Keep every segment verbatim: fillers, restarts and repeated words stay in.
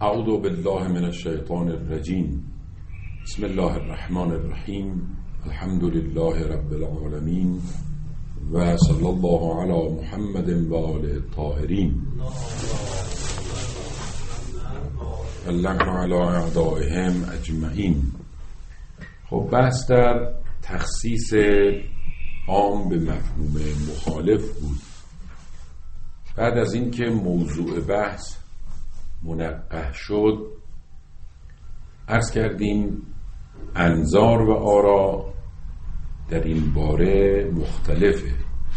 اعوذ بالله من الشیطان الرجیم. بسم الله الرحمن الرحیم. الحمد لله رب العالمین و صلی الله علی محمد و آله الطاهرین. اللهم علی اعدائهم اجمعین. خب بحث در تخصیص عام به مفهوم مخالف بود. بعد از اینکه موضوع بحث منقح شد، عرض کردیم انظار و آرا در این باره مختلفه.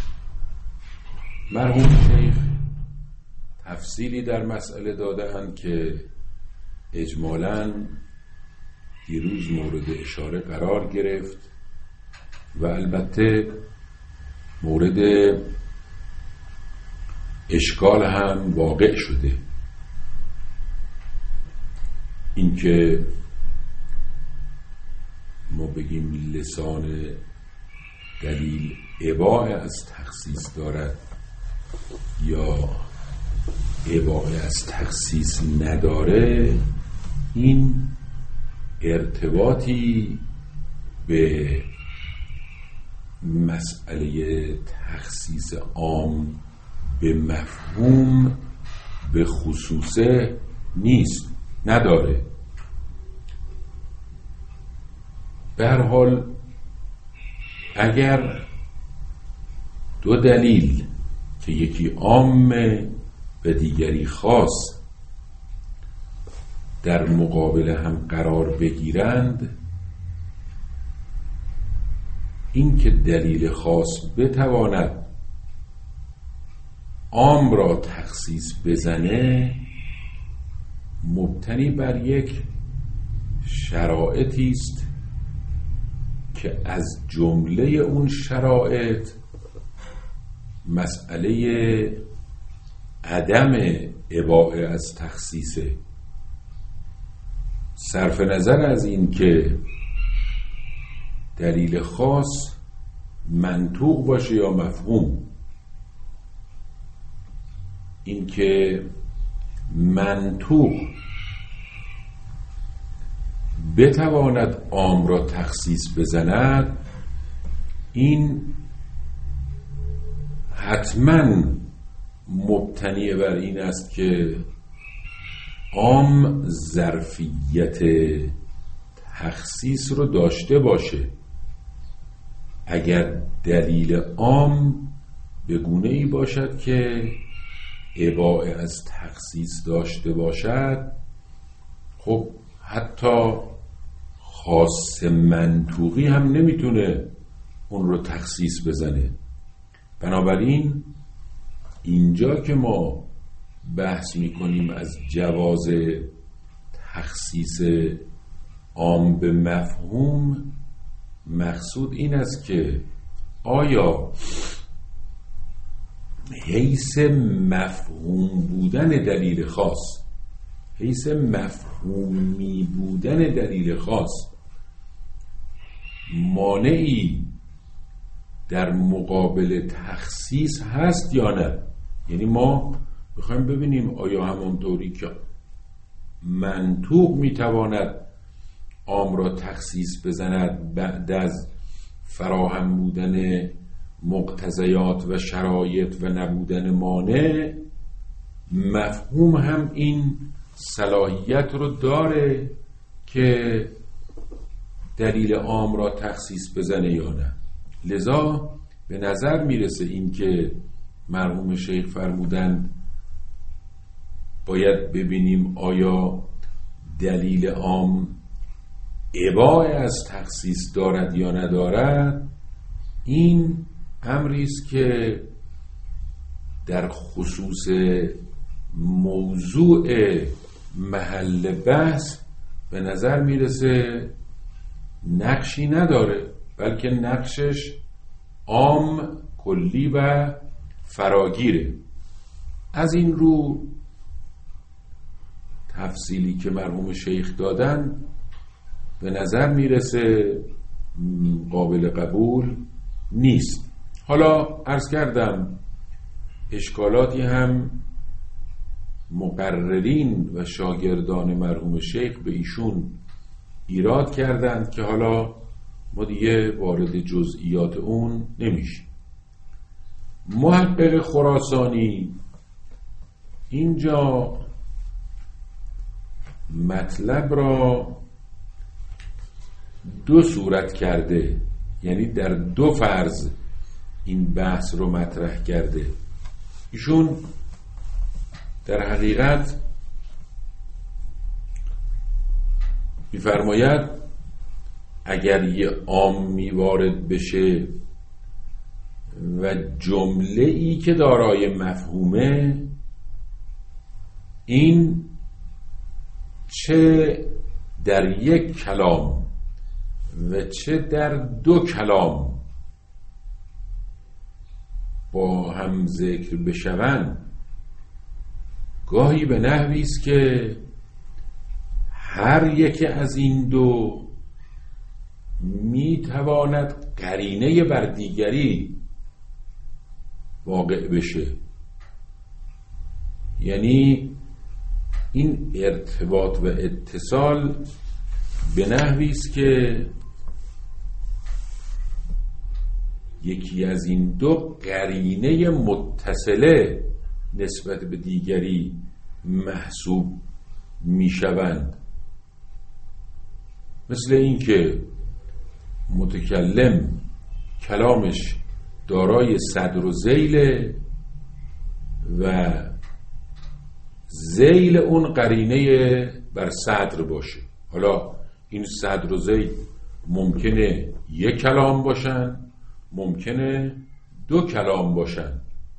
مرحوم شیخ تفصیلی در مسئله داده‌اند که اجمالاً دیروز مورد اشاره قرار گرفت و البته مورد اشکال هم واقع شده. اینکه ما بگیم لسان دلیل اباحه از تخصیص دارد یا اباحه از تخصیص نداره، این ارتباطی به مسئله تخصیص عام به مفهوم به خصوصه نیست، نداره. به هر حال اگر دو دلیل که یکی عام و دیگری خاص در مقابل هم قرار بگیرند، این که دلیل خاص بتواند عام را تخصیص بزنه مبتنی بر یک شرایطی است که از جمله اون شرایط مسئله عدم اباحه از تخصیصه. صرف نظر از این که دلیل خاص منطوق باشه یا مفهوم، این که منطوق بتواند عام را تخصیص بزند، این حتما مبتنی بر این است که عام ظرفیت تخصیص رو داشته باشه. اگر دلیل عام به گونه‌ای باشد که اباحه از تخصیص داشته باشد، خب حتی خاص منطوقی هم نمیتونه اون رو تخصیص بزنه. بنابراین اینجا که ما بحث میکنیم از جواز تخصیص عام به مفهوم، مقصود این است که آیا حیث مفهوم بودن دلیل خاص، حیث مفهومی بودن دلیل خاص مانعی در مقابل تخصیص هست یا نه؟ یعنی ما بخوایم ببینیم آیا همونطوری که منطوق میتواند عام را تخصیص بزند بعد از فراهم بودن مقتضیات و شرایط و نبودن مانع، مفهوم هم این صلاحیت رو داره که دلیل عام را تخصیص بزنه یا نه. لذا به نظر میرسه این که مرحوم شیخ فرمودند باید ببینیم آیا دلیل عام اباحه از تخصیص دارد یا ندارد، این امری است که در خصوص موضوع محل بحث به نظر میرسه نقشی نداره، بلکه نقشش عام، کلی و فراگیره. از این رو تفصیلی که مرحوم شیخ دادن به نظر میرسه قابل قبول نیست. حالا عرض کردم اشکالاتی هم مقررین و شاگردان مرحوم شیخ به ایشون ایراد کردند که حالا ما دیگه وارد جزئیات اون نمیشیم. محقق خراسانی اینجا مطلب را دو صورت کرده، یعنی در دو فرض این بحث رو مطرح کرده. ایشون در حقیقت می‌فرماید اگر یه عامی وارد بشه و جمله‌ای که دارای مفهومه، این چه در یک کلام و چه در دو کلام با هم ذکر بشوند، گاهی به نحوی است که هر یک از این دو میتواند قرینه بر دیگری واقع بشه. یعنی این ارتباط و اتصال به نحوی است که یکی از این دو قرینه متصله نسبت به دیگری محسوب میشوند. مثل این که متکلم کلامش دارای صدر و ذیل و ذیل اون قرینه بر صدر باشه. حالا این صدر و ذیل ممکنه یک کلام باشن، ممکنه دو کلام باشن،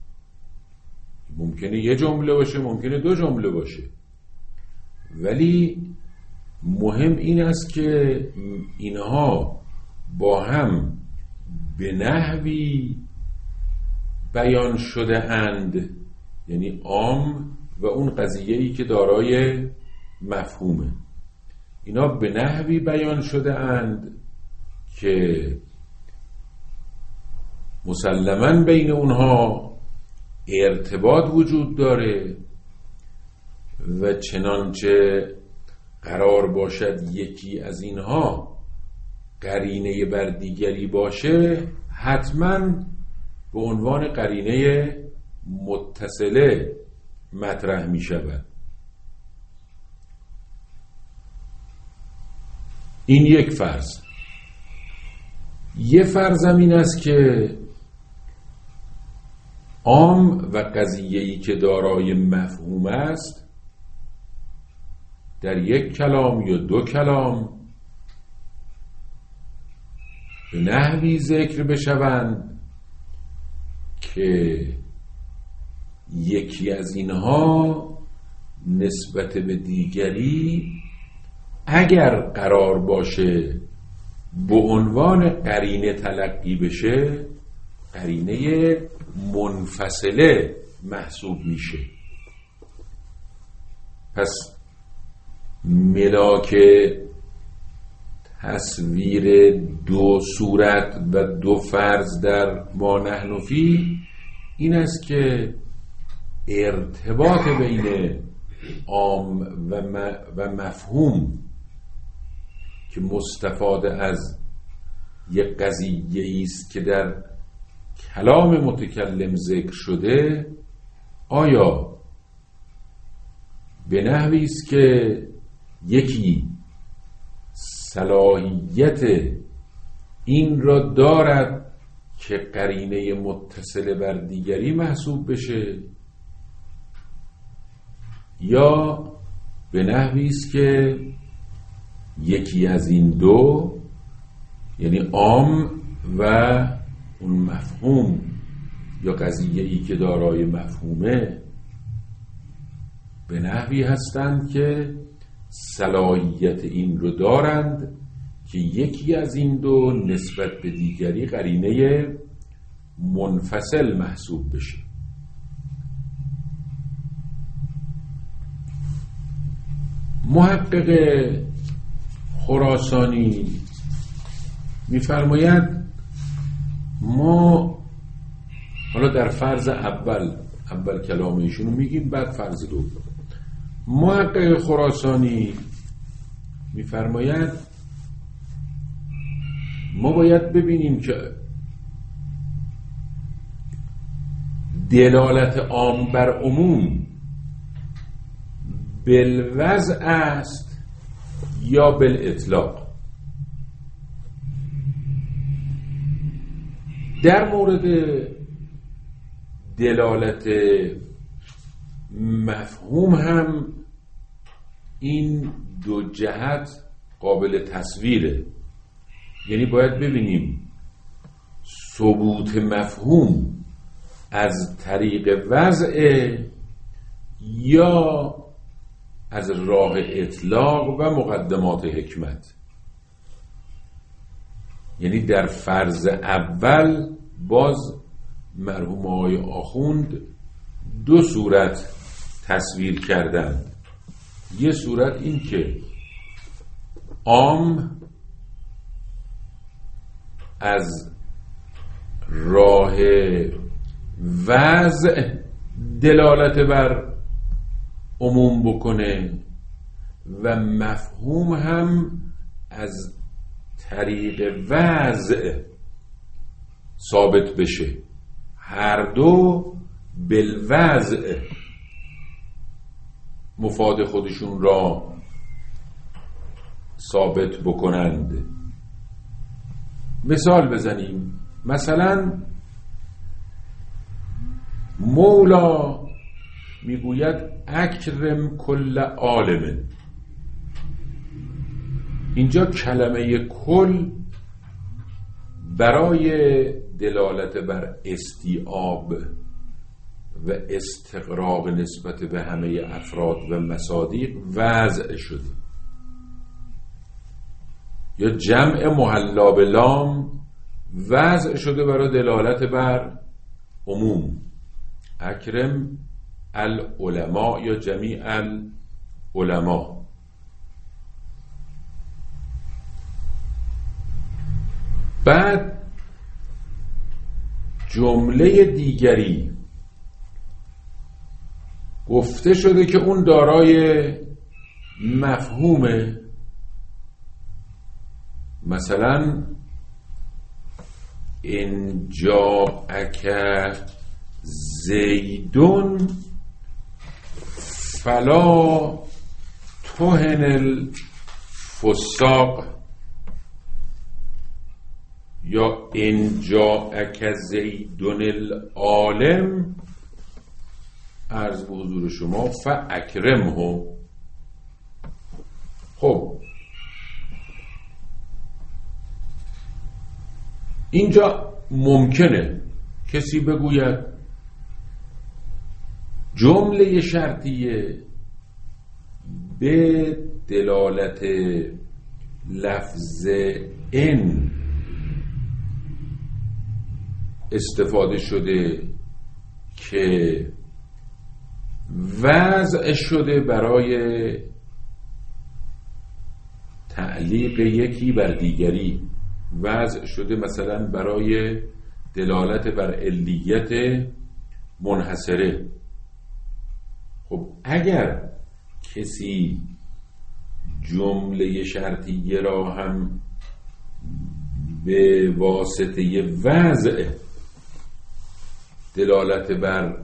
ممکنه یه جمله باشه، ممکنه دو جمله باشه، ولی مهم این است که اینها با هم به نحوی بیان شده اند، یعنی عام و اون قضیه‌ای که دارای مفهومه، اینا به نحوی بیان شده اند که مسلماً بین اونها ارتباط وجود داره و چنانچه قرار باشد یکی از اینها قرینه بر دیگری باشه، حتماً به عنوان قرینه متصله مطرح می شود. این یک فرض. یه فرضم این است که عام و قضیه‌ای که دارای مفهوم است در یک کلام یا دو کلام به نحوی ذکر بشوند که یکی از اینها نسبت به دیگری اگر قرار باشه به عنوان قرینه تلقی بشه، قرینه منفصله محسوب میشه. پس ملاک تصویر دو صورت و دو فرض در ما نحن فیه این است که ارتباط بین عام و مفهوم که مستفاد از یک قضیه است که در کلام متکلم ذکر شده، آیا به نحوی است که یکی صلاحیت این را دارد که قرینه متصل بر دیگری محسوب بشه، یا به نحوی است که یکی از این دو، یعنی عام و اون مفهوم یا قضیه‌ای که دارای مفهومه، به نحوی هستند که صلاحیت این رو دارند که یکی از این دو نسبت به دیگری قرینه منفصل محسوب بشه. محقق خراسانی می‌فرماید ما حالا در فرض اول اول کلام ایشونو میگیم، بعد فرض دوم. محقق خراسانی می‌فرماید ما باید ببینیم که دلالت عام بر عموم بالوضع است یا بالاطلاق. در مورد دلالت مفهوم هم این دو جهت قابل تصویره، یعنی باید ببینیم ثبوت مفهوم از طریق وضع یا از راه اطلاق و مقدمات حکمت. یعنی در فرض اول باز مرحوم آقای آخوند دو صورت تصویر کردند. یه صورت این که عام از راه وضع دلالت بر عموم بکنه و مفهوم هم از طریق وضع ثابت بشه، هر دو بالوضع مفاد خودشون را ثابت بکنند. مثال بزنیم. مثلا مولا میگوید اکرم کل عالم. اینجا کلمه کل برای دلالت بر استیعاب و استقراق نسبت به همه افراد و مصادیق وضع شده، یا جمع محلا به لام وضع شده برای دلالت بر عموم. اکرم العلماء یا جمیع العلماء. بعد جمله دیگری گفته شده که اون دارای مفهومه. مثلا ان جاءک زیدون فلا تهن الفساق، یا ان جاءک زیدون العالم عرض به حضور شما فاکرمه. خب اینجا ممکنه کسی بگوید جمله شرطیه به دلالت لفظ ان استفاده شده که وضع شده برای تعلیق یکی بر دیگری، وضع شده مثلا برای دلالت بر علیت منحصره. خب اگر کسی جمله شرطیه را هم به واسطه وضع دلالت بر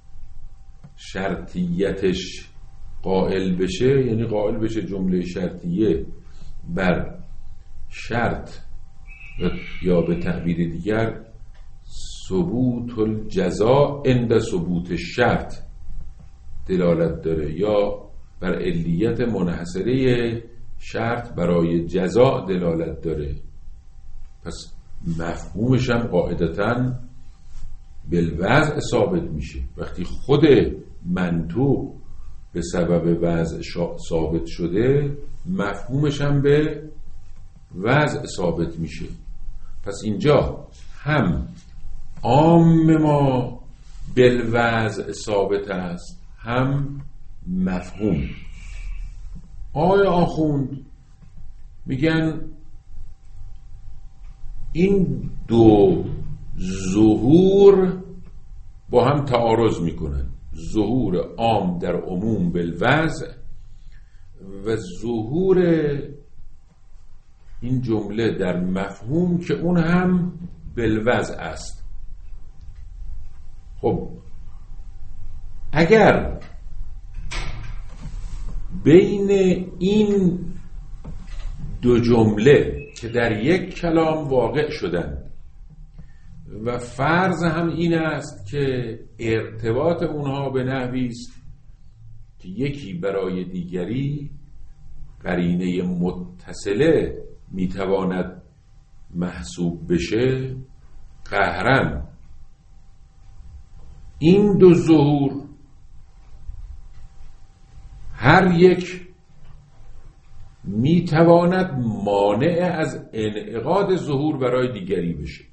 شرطیتش قائل بشه، یعنی قائل بشه جمله شرطیه بر شرط یا به تعبیر دیگر ثبوت الجزاء عند ثبوت الشرط دلالت داره، یا بر علیت منحصره شرط برای جزاء دلالت داره، پس مفهومش هم قاعدتاً بالوضع ثابت میشه. وقتی خود منطوق به سبب وضع ثابت شده، مفهومش هم به وضع ثابت میشه. پس اینجا هم عام ما بالوضع ثابت است، هم مفهوم. آقای آخوند میگن این دو ظهور با هم تعارض میکنن. ظهور عام در عموم بالوضع و ظهور این جمله در مفهوم که اون هم بالوضع است. خب اگر بین این دو جمله که در یک کلام واقع شدند و فرض هم این است که ارتباط اونها به نحوی است که یکی برای دیگری قرینه متصله میتواند محسوب بشه، قهرن این دو ظهور هر یک میتواند مانع از انعقاد ظهور برای دیگری بشه.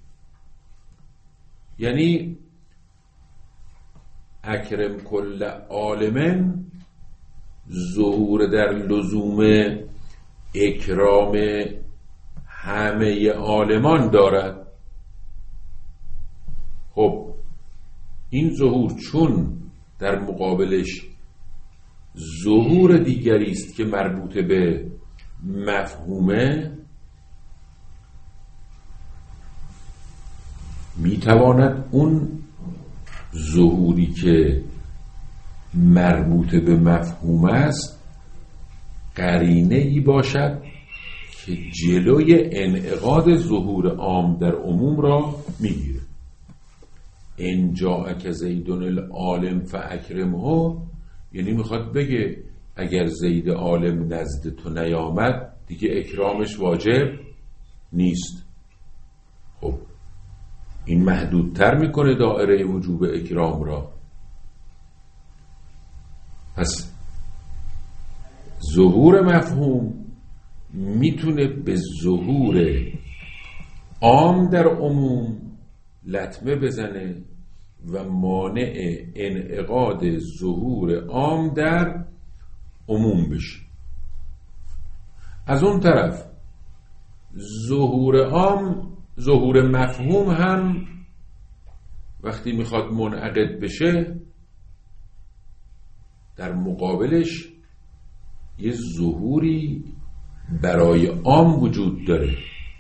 یعنی اکرم کل عالم ظهور در لزوم اکرام همه عالمان دارد. خب این ظهور چون در مقابلش ظهور دیگری است که مربوط به مفهومه، میتواند اون ظهوری که مربوط به مفهوم است قرینه ای باشد که جلوی انعقاد ظهور عام در عموم را میگیره. ان جاءک زید العالم فاکرمه، یعنی میخواد بگه اگر زید عالم نزد تو نیامد دیگه اکرامش واجب نیست. خب این محدودتر میکنه دائره وجوب اکرام را. پس ظهور مفهوم میتونه به ظهور عام در عموم لطمه بزنه و مانع انعقاد ظهور عام در عموم بشه. از اون طرف ظهور عام، ظهور مفهوم هم وقتی میخواد منعقد بشه در مقابلش یه ظهوری برای عام وجود داره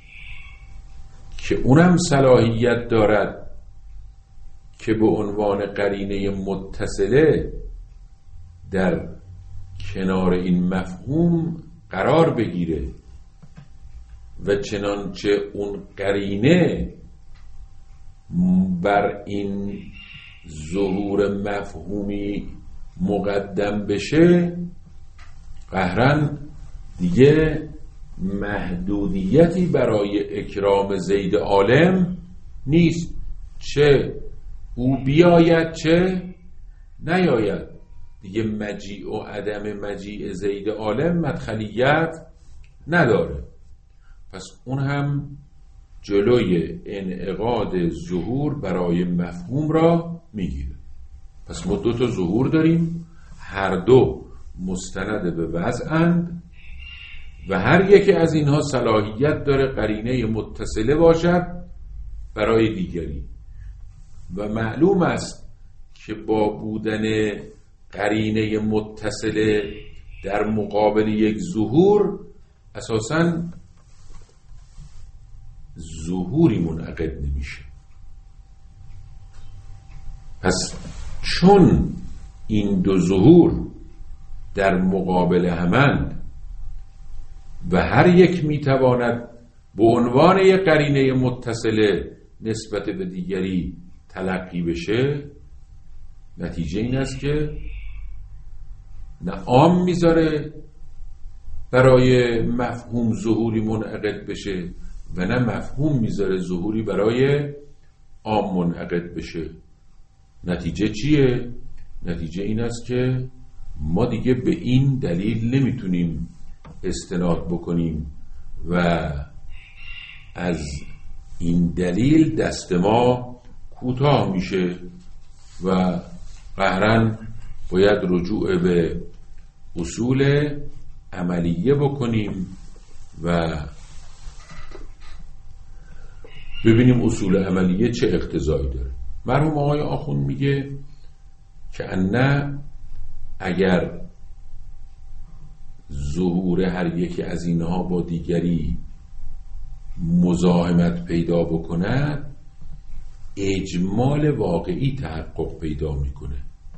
که اونم صلاحیت دارد که به عنوان قرینه متصله در کنار این مفهوم قرار بگیره و چنانچه اون قرینه بر این ظهور مفهومی مقدم بشه، قهرن دیگه محدودیتی برای اکرام زید عالم نیست، چه او بیاید چه نیاید. دیگه مجیع و عدم مجیع زید عالم مدخلیت نداره. پس اون هم جلوی انعقاد ظهور برای مفهوم را میگیره. پس ما دو تا ظهور داریم، هر دو مستند به وضعند و هر یکی از اینها صلاحیت داره قرینه متصله باشد برای دیگری. و معلوم است که با بودن قرینه متصله در مقابل یک ظهور اساساً ظهوری منعقد نمیشه. پس چون این دو ظهور در مقابل همند و هر یک میتواند به عنوان یک قرینه متصله نسبت به دیگری تلقی بشه، نتیجه این است که نه عام میذاره برای مفهوم ظهوری منعقد بشه و نه مفهوم میذاره ظهوری برای عام منعقد بشه. نتیجه چیه؟ نتیجه این است که ما دیگه به این دلیل نمیتونیم استناد بکنیم و از این دلیل دست ما کوتاه میشه و قهرن باید رجوع به اصول عملیه بکنیم و ببینیم اصول عملیه چه اقتضایی داره. مرحوم آقای آخوند میگه که نه اگر ظهور هر یکی از اینها با دیگری مزاحمت پیدا بکند، اجمال واقعی تحقق پیدا میکنه.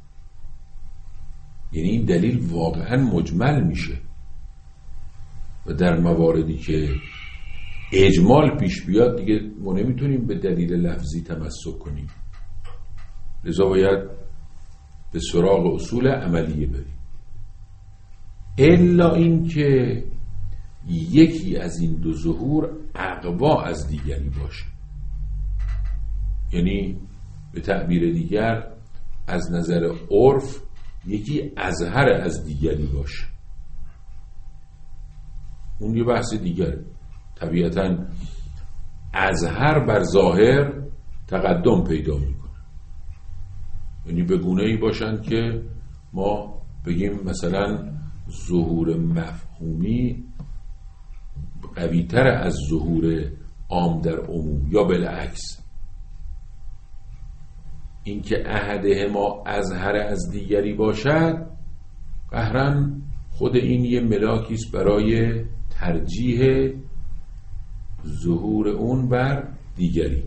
یعنی این دلیل واقعا مجمل میشه و در مواردی که اجمال پیش بیاد دیگه ما نمیتونیم به دلیل لفظی تمسک کنیم، لذا باید به سراغ اصول عملیه بریم. الا این که یکی از این دو ظهور اقوا از دیگری باشه، یعنی به تعبیر دیگر از نظر عرف یکی اظهر از دیگری باشه. اون یه بحث دیگره. طبیعتاً اظهر بر ظاهر تقدم پیدا میکنه، یعنی به گونه‌ای باشن که ما بگیم مثلا ظهور مفهومی قوی‌تر از ظهور عام در عموم، یا بالعکس. اینکه احدهما اظهر از دیگری باشد قهرن خود این یه ملاکی است برای ترجیح ظهور اون بر دیگری.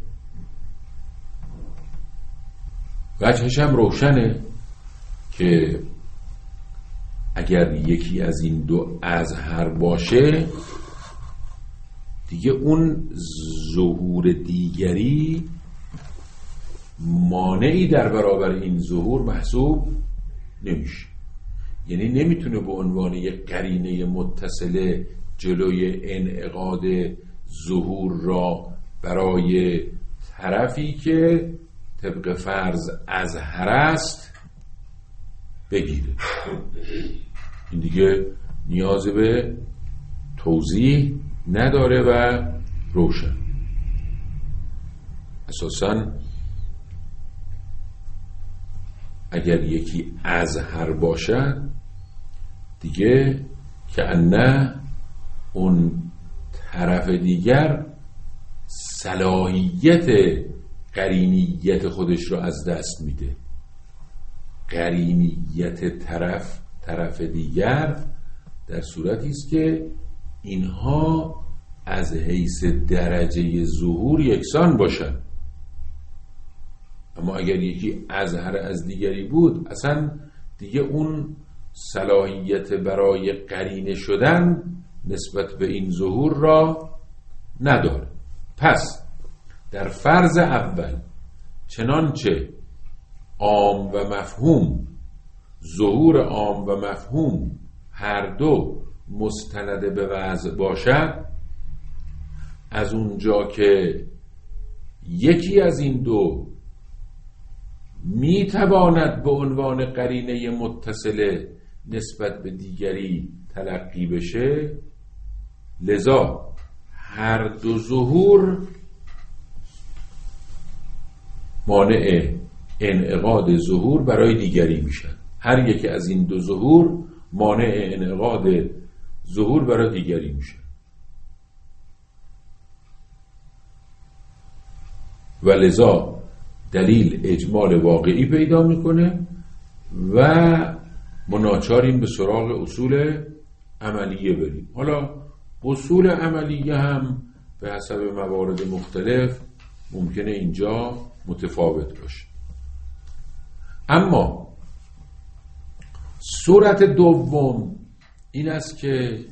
وجهش هم روشنه که اگر یکی از این دو اظهر باشه دیگه اون ظهور دیگری مانعی در برابر این ظهور محسوب نمیشه. یعنی نمیتونه به عنوان یک قرینه متصله جلوی انعقاد ظهور را برای طرفی که طبق فرض اظهر است بگیره. این دیگه نیاز به توضیح نداره و روشن. اساساً اگر یکی اظهر باشد دیگه که نه اون طرف دیگر صلاحیت قرینیت خودش رو از دست میده. قرینیت طرف طرف دیگر در صورتی است که اینها از حیث درجه ظهور یکسان باشن. اما اگر یکی اظهر از دیگری بود اصلا دیگه اون صلاحیت برای قرینه شدن نسبت به این ظهور را نداره. پس در فرض اول چنانچه عام و مفهوم، ظهور عام و مفهوم هر دو مستند به وضع باشد، از اونجا که یکی از این دو می تواند به عنوان قرینه متصله نسبت به دیگری تلقی بشه، لذا هر دو ظهور مانع انعقاد ظهور برای دیگری میشن. هر یک از این دو ظهور مانع انعقاد ظهور برای دیگری میشن و لذا دلیل اجمال واقعی پیدا میکنه و مناچاریم به سراغ اصول عملیه بریم. حالا اصول عملیه هم به حسب موارد مختلف ممکنه اینجا متفاوت باشه. اما صورت دوم این است که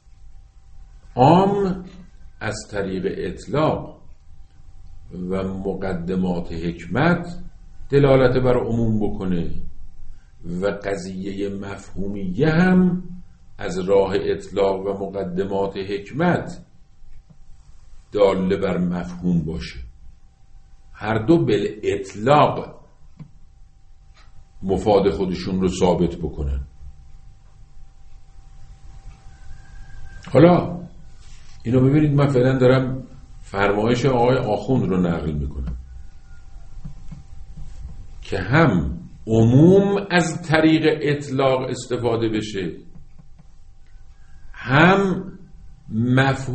عام از طریق اطلاق و مقدمات حکمت دلالت بر عموم بکنه و قضیه مفهومیه هم از راه اطلاق و مقدمات حکمت داله بر مفهوم باشه. هر دو بالاطلاق مفاد خودشون رو ثابت بکنن. حالا اینو ببینید، من فعلا دارم فرمایش آقای آخوند رو نقل میکنم که هم عموم از طریق اطلاق استفاده بشه، هم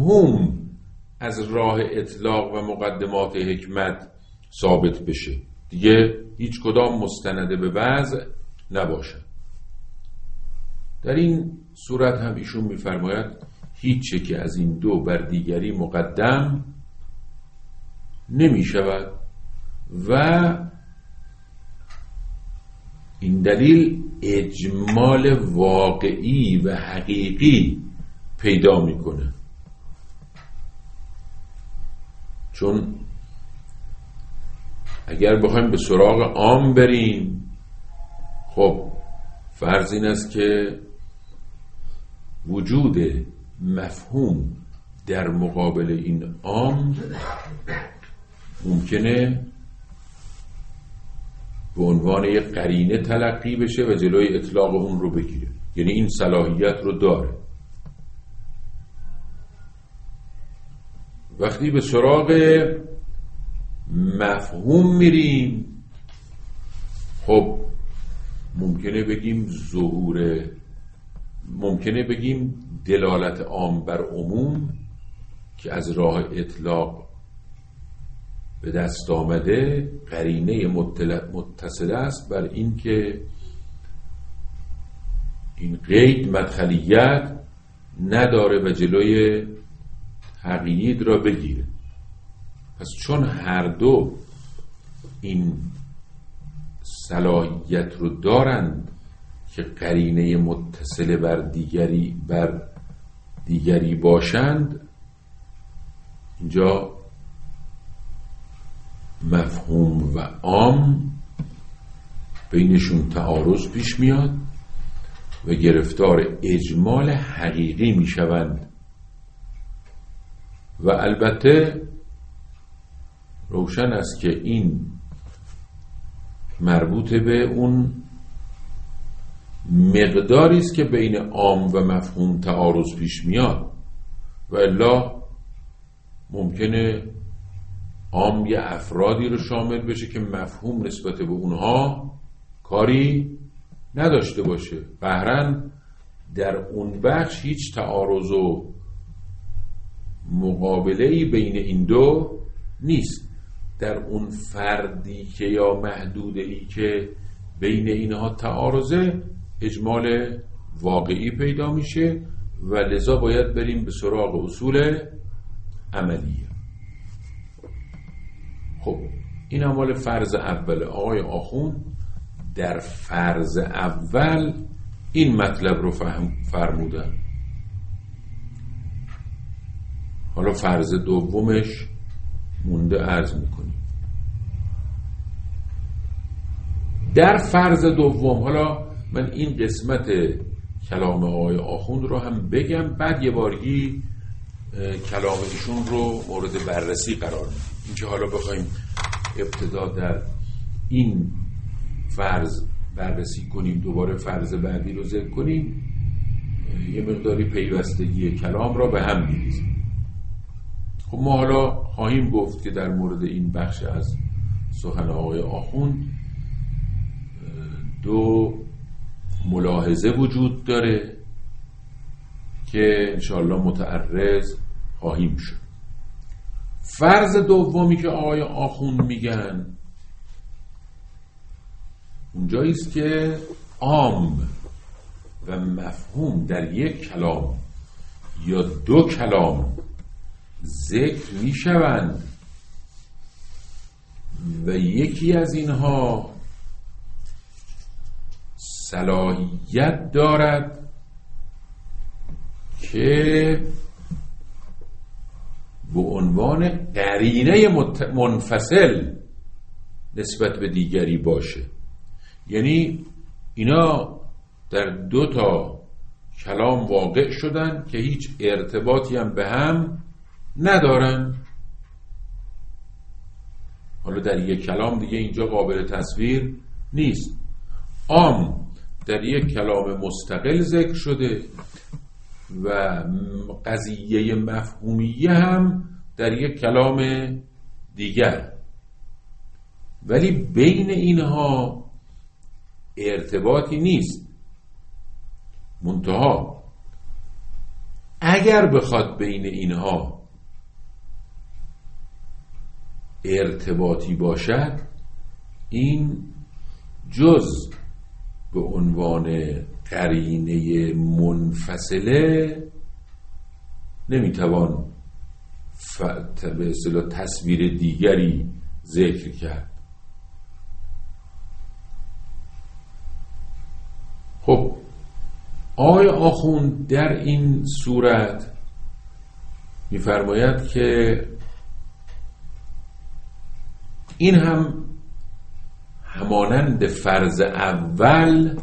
مفهوم از راه اطلاق و مقدمات حکمت ثابت بشه. دیگه هیچ کدام مستنده به وضع نباشد. در این صورت هم ایشون می‌فرماید هیچ که از این دو بر دیگری مقدم نمی شود و این دلیل اجمال واقعی و حقیقی پیدا میکنه. چون اگر بخوایم به سراغ عام بریم، خب فرض این است که وجود مفهوم در مقابل این عام ممکنه به عنوان یک قرینه تلقی بشه و جلوی اطلاق اون رو بگیره، یعنی این صلاحیت رو داره. وقتی به سراغ مفهوم میریم، خب ممکنه بگیم ظهور، ممکنه بگیم دلالت عام بر عموم که از راه اطلاق به دست آمده قرینه متصل است بر این که این قید مدخلیت نداره و جلوی تقیید را بگیره. پس چون هر دو این صلاحیت رو دارند که قرینه متصل بر دیگری بر دیگری باشند، اینجا مفهوم و عام بینشون تعارض پیش میاد و گرفتار اجمال حقیقی میشوند. و البته روشن است که این مربوط به اون مقداری است که بین عام و مفهوم تعارض پیش میاد، و الا ممکنه عام یه افرادی رو شامل بشه که مفهوم نسبت به اونها کاری نداشته باشه. قهرن در اون بخش هیچ تعارض و مقابله‌ای بین این دو نیست. در اون فردی که یا محدوده‌ای که بین اینها تعارضه اجمال واقعی پیدا میشه و لذا باید بریم به سراغ اصول عملیه. خب این مال فرض اول. آقای آخوند در فرض اول این مطلب رو فهم فرمودن. حالا فرض دومش مونده عرض میکنیم. در فرض دوم، حالا من این قسمت کلام آقای آخوند رو هم بگم، بعد یه بارگی کلام ایشون رو مورد بررسی قرار میدیم. این که حالا بخوایم ابتدا در این فرض بررسی کنیم دوباره فرض بعدی رو ذکر کنیم، یه مقداری پیوستگی کلام را به هم می‌ریزیم. خب ما حالا خواهیم گفت که در مورد این بخش از سخن آقای آخوند دو ملاحظه وجود داره که انشاءالله متعرض خواهیم شد. فرض دومی که آقای آخوند میگن اونجایی است که عام و مفهوم در یک کلام یا دو کلام ذکر میشوند و یکی از اینها صلاحیت دارد که به عنوان قرینه منفصل نسبت به دیگری باشه. یعنی اینا در دو تا کلام واقع شدن که هیچ ارتباطی هم به هم ندارن. حالا در یک کلام دیگه اینجا قابل تصویر نیست. عام در یک کلام مستقل ذکر شده و قضیه مفهومیه هم در یک کلام دیگر، ولی بین اینها ارتباطی نیست. منتها اگر بخواد بین اینها ارتباطی باشد، این جز به عنوان قرینه منفصله نمیتوان به اصطلاح تصویر دیگری ذکر کرد. خب آقای آخوند در این صورت می‌فرماید که این هم همانند فرض اول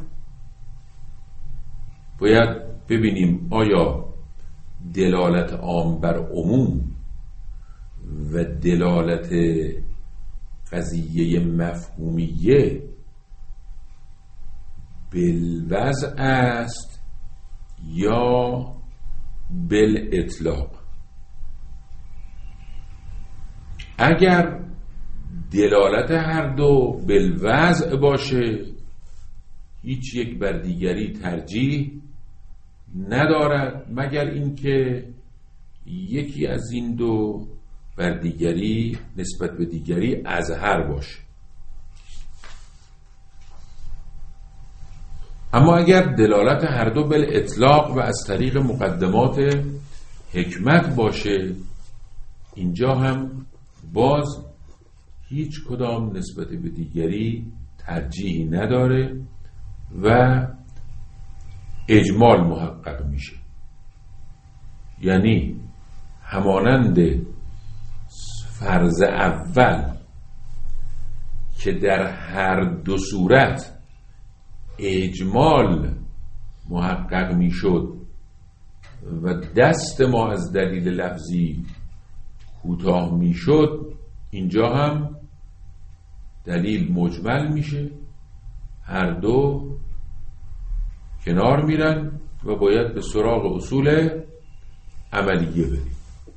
باید ببینیم آیا دلالت عام بر عموم و دلالت قضیه مفهومیه بالوضع است یا بالاطلاق. اگر دلالت هر دو بالوضع باشه هیچ یک بر دیگری ترجیح ندارد مگر اینکه یکی از این دو بر دیگری نسبت به دیگری اظهر باشه. اما اگر دلالت هر دو بالاطلاق و از طریق مقدمات حکمت باشه اینجا هم باز هیچ کدام نسبت به دیگری ترجیحی نداره و اجمال محقق میشه. یعنی همانند فرض اول که در هر دو صورت اجمال محقق میشد و دست ما از دلیل لفظی کوتاه میشد، اینجا هم دلیل مجمل میشه، هر دو کنار میرن و باید به سراغ اصول عملیه بریم.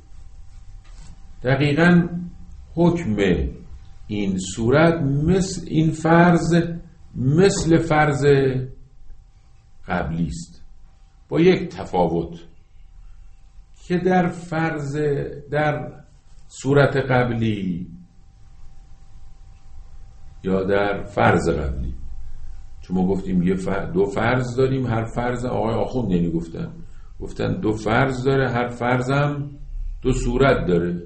دقیقاً حکم این صورت مثل این فرض مثل فرض قبلی است، با یک تفاوت که در فرض در صورت قبلی یا در فرض قبلی، چون ما گفتیم یه فرض دو فرض داریم، هر فرض آقای آخوند یعنی گفتن گفتن دو فرض داره، هر فرضم دو صورت داره.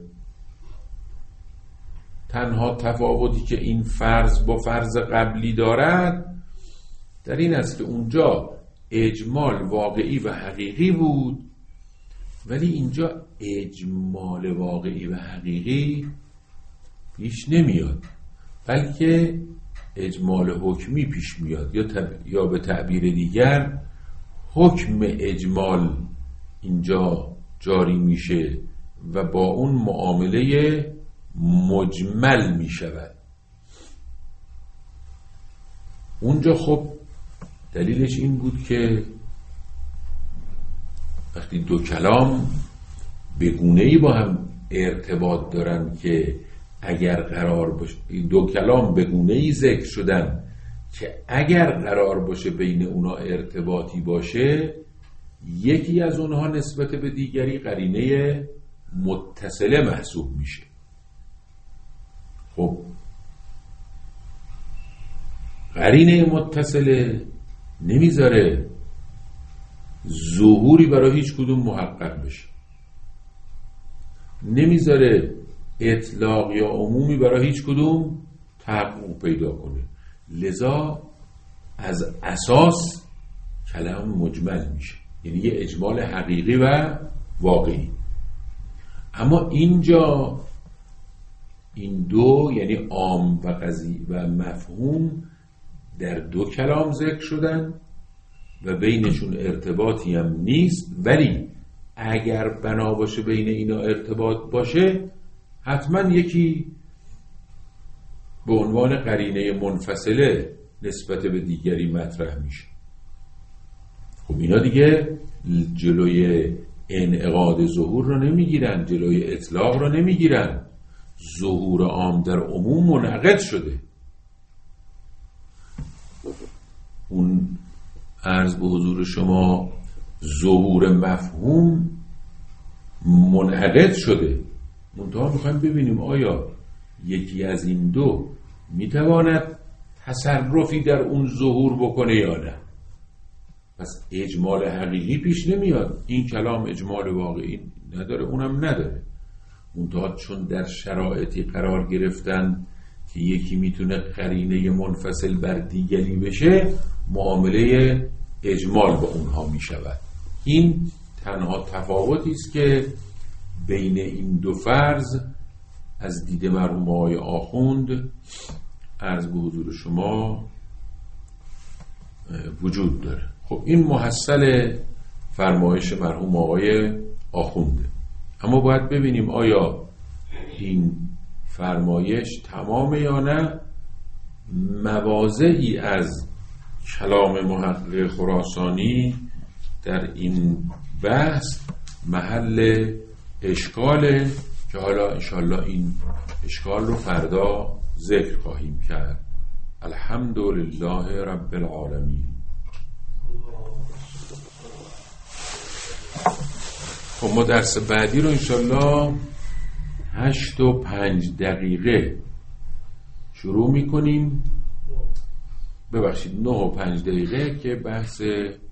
تنها تفاوتی که این فرض با فرض قبلی دارد در این است که اونجا اجمال واقعی و حقیقی بود، ولی اینجا اجمال واقعی و حقیقی پیش نمیاد، بلکه اجمال حکمی پیش میاد، یا, تب... یا به تعبیر دیگر حکم اجمال اینجا جاری میشه و با اون معامله مجمل میشود. اونجا خب دلیلش این بود که وقتی دو کلام به گونه‌ای با هم ارتباط دارن که اگر قرار باشه دو کلام به گونه‌ای ذکر شدن که اگر قرار باشه بین اونا ارتباطی باشه، یکی از اونها نسبت به دیگری قرینه متصله محسوب میشه. خب قرینه متصله نمیذاره ظهوری برای هیچ کدوم محقق بشه، نمیذاره اطلاق یا عمومی برای هیچ کدوم تحقق پیدا کنه، لذا از اساس کلام مجمل میشه، یعنی یه اجمال حقیقی و واقعی. اما اینجا این دو یعنی عام و قضیه و مفهوم در دو کلام ذکر شدن و بینشون ارتباطی هم نیست، ولی اگر بنا باشه بین اینا ارتباط باشه حتما یکی به عنوان قرینه منفصله نسبت به دیگری مطرح میشه. خب اینا دیگه جلوی انعقاد ظهور رو نمیگیرن، جلوی اطلاق رو نمیگیرن. ظهور عام در عموم منعقد شده. اون عرض به حضور شما ظهور مفهوم منعقد شده. منتها میخوایم ببینیم آیا یکی از این دو میتواند تصرفی در اون ظهور بکنه یا نه. پس اجمال حقیقی پیش نمیاد. این کلام اجمال واقعی نداره، اونم نداره. منتها چون در شرایطی قرار گرفتن که یکی میتونه قرینه منفصل بر دیگری بشه، معامله اجمال با اونها میشود. این تنها تفاوتی است که بین این دو فرض از دید مرحوم آقای آخوند عرض به حضور شما وجود داره. خب این محصل فرمایش مرحوم آقای آخونده. اما باید ببینیم آیا این فرمایش تمامه یا نه. مواضعی از کلام محقق خراسانی در این بحث محل اشکاله که حالا انشالله این اشکال رو فردا ذکر خواهیم کرد. الحمدلله رب العالمین. خب ما درس بعدی رو انشالله هشت و پنج دقیقه شروع میکنیم. ببخشید نه و پنج دقیقه که بحث